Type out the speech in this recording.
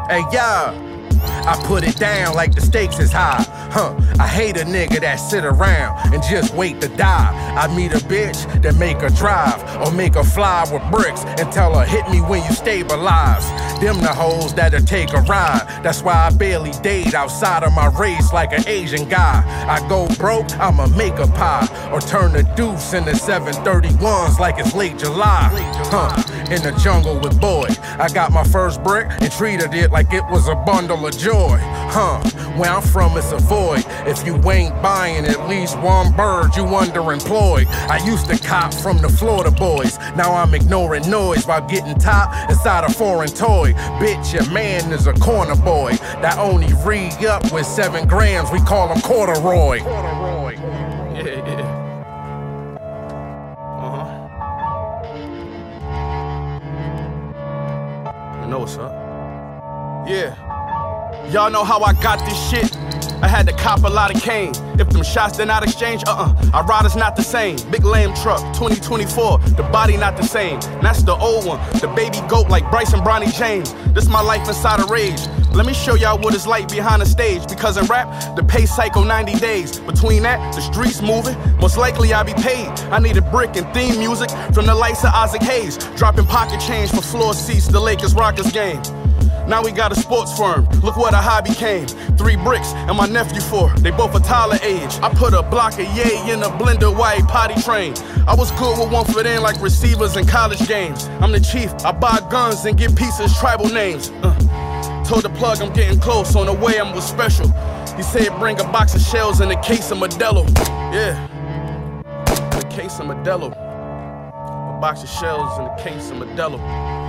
Hey, yeah, I put it down like the stakes is high. I hate a nigga that sit around and just wait to die. I meet a bitch that make her drive or make her fly with bricks and tell her hit me when you stabilize. Them the hoes that'll take a ride. That's why I barely date outside of my race like an Asian guy. I go broke, I'ma make a pie or turn the deuce into 731s like it's late July. In the jungle with boy, I got my first brick and treated it like it was a bundle of joy. Where I'm from it's a void. If you ain't buying at least one bird, you underemployed. I used to cop from the Florida boys. Now I'm ignoring noise while getting top inside a foreign toy. Bitch, your man is a corner boy that only re-up with 7 grams. We call him corduroy. Yeah. I know what's up. Yeah. Y'all know how I got this shit? I had to cop a lot of cane. If them shots they're not exchange, our rider's not the same. Big lame truck, 2024, the body not the same. That's the old one, the baby goat like Bryce and Bronny James. This my life inside a rage. Let me show y'all what it's like behind the stage. Because in rap, the pay cycle 90 days. Between that, the streets moving, most likely I'll be paid. I need a brick and theme music from the likes of Isaac Hayes. Dropping pocket change for floor seats, the Lakers-Rockets game. Now we got a sports firm, look what a hobby came. 3 bricks and my nephew 4, they both a Tyler age. I put a block of yay in a blender while potty train. I was good with 1 foot in like receivers in college games. I'm the chief, I buy guns and give pieces tribal names. Told the plug I'm getting close, on the way I'm with special. He said bring a box of shells and a case of Modelo. Yeah, a case of Modelo. A box of shells and a case of Modelo.